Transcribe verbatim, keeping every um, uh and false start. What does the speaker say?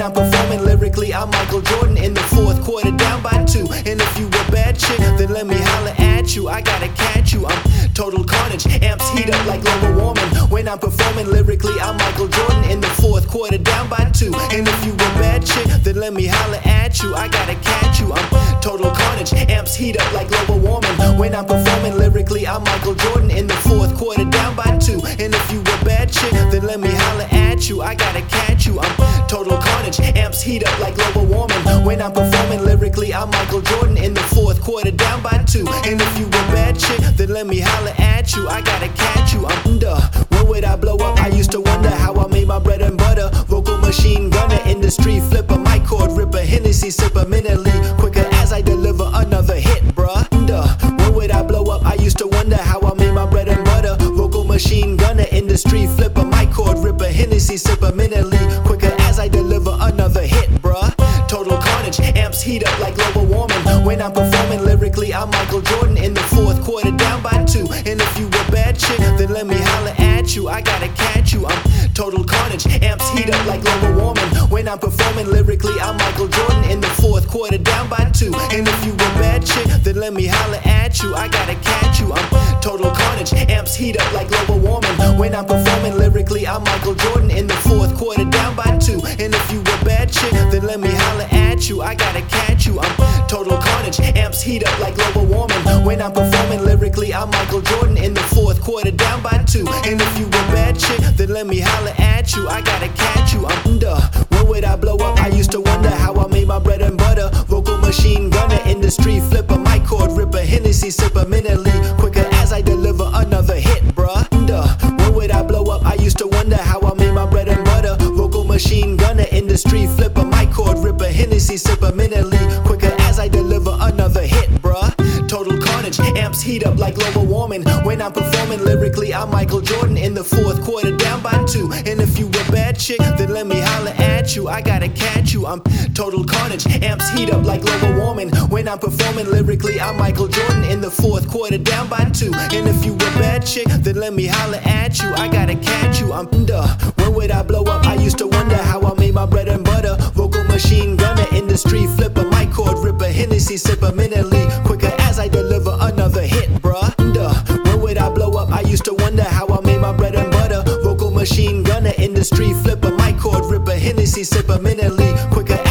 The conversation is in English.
I'm performing lyrically, I'm Michael Jordan in the fourth quarter, down by two. And if you a bad chick, then let me holler at you. I gotta catch you, I'm total carnage. Amps heat up like global warming. When I'm performing lyrically, I'm Michael Jordan in the fourth quarter, down by two. And if you a bad chick, then let me holler at you. I gotta catch you, I'm total carnage. Amps heat up like global warming. When I'm performing lyrically, I'm Michael Jordan in the fourth quarter, down by two. And if you a bad chick, then let me holler at you. I gotta catch you, I'm total carnage. Amps heat up like global warming. When I'm performing lyrically, I'm Michael Jordan in the fourth quarter, down by two. And if you a bad chick, then let me holler at you. I gotta catch you, I'm duh. When would I blow up? I used to wonder how I made my bread and butter. Vocal machine gunner, industry flipper, mic cord ripper, Hennessy sipper, minutely quicker as I deliver another hit, bruh. Duh. When would I blow up? I used to wonder how I made my bread and butter. Vocal machine gunner, industry flipper, mic cord ripper, Hennessy sipper, minutely quicker as I deliver another hit, bruh. Total carnage, amps heat up like global warming. When I'm performing lyrically, I'm Michael Jordan in the fourth quarter, down by two. And if you a bad chick, then let me holler at you. I gotta catch you, I'm total carnage. Amps heat up like global warming. When I'm performing lyrically, I'm Michael Jordan in the fourth quarter, down by two. And if you a bad chick, then let me holler at you. I gotta catch you, I'm total carnage. Amps heat up like global warming. When I'm performing lyrically, I'm Michael Jordan in the fourth quarter, down by two. And if you a bad chick, then let me holler at you. I gotta catch you, I'm total carnage. Amps heat up like global warming. When I'm performing lyrically, I'm Michael Jordan in the fourth quarter, down by two. And if you a bad chick, then let me holler at you. I gotta catch you, I'm duh. When would I blow up? I used to wonder how I made my bread and butter. Vocal machine gunner, industry flipper, mic cord ripper, Hennessy sipper, minutely quicker as I deliver another hit, bruh. Duh. When would I blow up? I used to wonder how I made my bread and butter. Vocal machine gunner, industry flipper, mic cord ripper, Hennessy sipper, minutely quicker as I deliver another hit, bruh. Total carnage, amps heat up like global warming. When I'm performing lyrically, I'm Michael Jordan in the fourth quarter, down by two. And if you a bad chick, then let me holler at you. I gotta catch you, I'm total carnage. Amps heat up like global warming. When I'm performing lyrically, I'm Michael Jordan in the fourth quarter, down by two. And if you a bad chick, then let me holler at you. I gotta catch you, I'm duh. When would I blow up? I used to wonder how I made my bread and butter. Vocal machine gunner, industry flipper, mic cord ripper, Hennessy sipper, minutely quicker as I deliver another hit, bruh. Duh. When would I blow up? I used to wonder how I made my bread and butter. Vocal machine gunner, industry flipper, mic cord ripper, Hennessy sipper, minutely quicker